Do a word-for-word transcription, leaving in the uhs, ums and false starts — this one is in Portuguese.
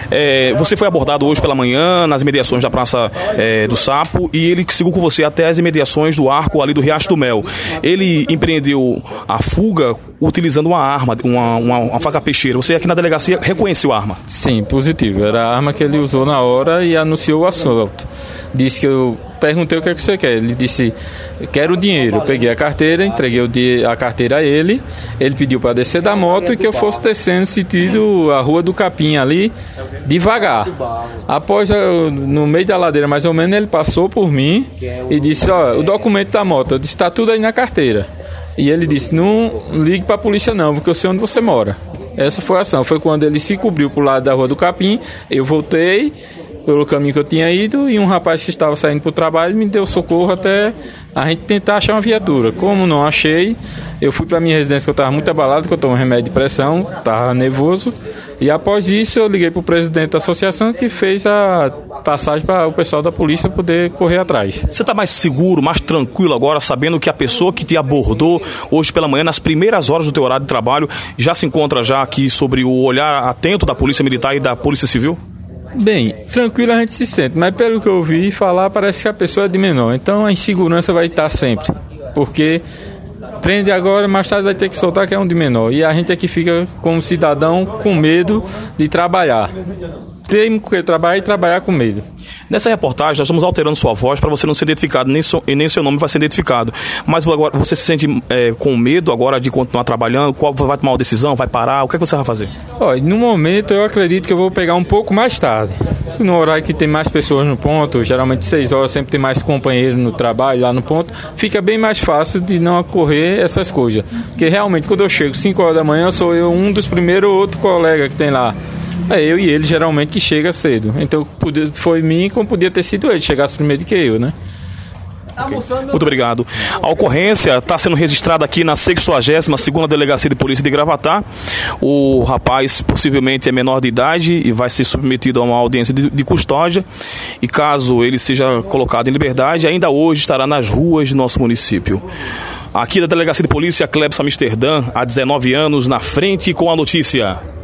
É, você foi abordado hoje pela manhã nas imediações da Praça é, do Sapo e ele seguiu com você até as imediações do arco ali do Riacho do Mel. Ele empreendeu a fuga utilizando uma arma, uma, uma, uma faca peixeira. Você aqui na delegacia reconheceu a arma? Sim, positivo. Era a arma que ele usou na hora e anunciou o assalto. Disse que eu perguntei o que é que você quer. Ele disse, quero o dinheiro. Eu peguei a carteira, entreguei o di- a carteira a ele. Ele pediu para descer da moto e que eu fosse descendo sentido a Rua do Capim ali, devagar. Após, no meio da ladeira mais ou menos, ele passou por mim e disse, ó, o documento da moto. Eu disse, está tudo aí na carteira. E ele disse, não ligue para a polícia não, porque eu sei onde você mora. Essa foi a ação. Foi quando ele se cobriu pro lado da Rua do Capim, eu voltei pelo caminho que eu tinha ido e um rapaz que estava saindo para o trabalho me deu socorro até a gente tentar achar uma viatura. Como não achei, eu fui para minha residência que eu estava muito abalado, que eu tomo remédio de pressão, estava nervoso, e após isso eu liguei para o presidente da associação que fez a passagem para o pessoal da polícia poder correr atrás. Você está mais seguro, mais tranquilo agora, sabendo que a pessoa que te abordou hoje pela manhã, nas primeiras horas do teu horário de trabalho, já se encontra já aqui sobre o olhar atento da Polícia Militar e da Polícia Civil? Bem, tranquilo a gente se sente, mas pelo que eu ouvi falar, parece que a pessoa é de menor. Então a insegurança vai estar sempre, porque prende agora, mais tarde vai ter que soltar que é um de menor. E a gente aqui fica como cidadão com medo de trabalhar. Tem que trabalhar e trabalhar com medo. Nessa reportagem, nós estamos alterando sua voz para você não ser identificado, nem so, e nem seu nome vai ser identificado. Mas agora, você se sente é, com medo agora de continuar trabalhando? Qual vai tomar uma decisão? Vai parar? O que, é que você vai fazer? Olha, no momento eu acredito que eu vou pegar um pouco mais tarde. No horário que tem mais pessoas no ponto, geralmente seis horas, sempre tem mais companheiros no trabalho lá no ponto, fica bem mais fácil de não ocorrer essas coisas. Porque realmente quando eu chego cinco horas da manhã, sou eu um dos primeiros outro colega que tem lá. É eu e ele geralmente que chega cedo. Então podia, foi mim como podia ter sido ele, chegasse primeiro que eu, né? Okay. Muito obrigado. A ocorrência está sendo registrada aqui na sexagésima segunda Delegacia de Polícia de Gravatá. O rapaz possivelmente é menor de idade e vai ser submetido a uma audiência de, de custódia. E caso ele seja colocado em liberdade, ainda hoje estará nas ruas de nosso município. Aqui da Delegacia de Polícia, Clebson Amsterdã, há dezenove anos, na frente com a notícia.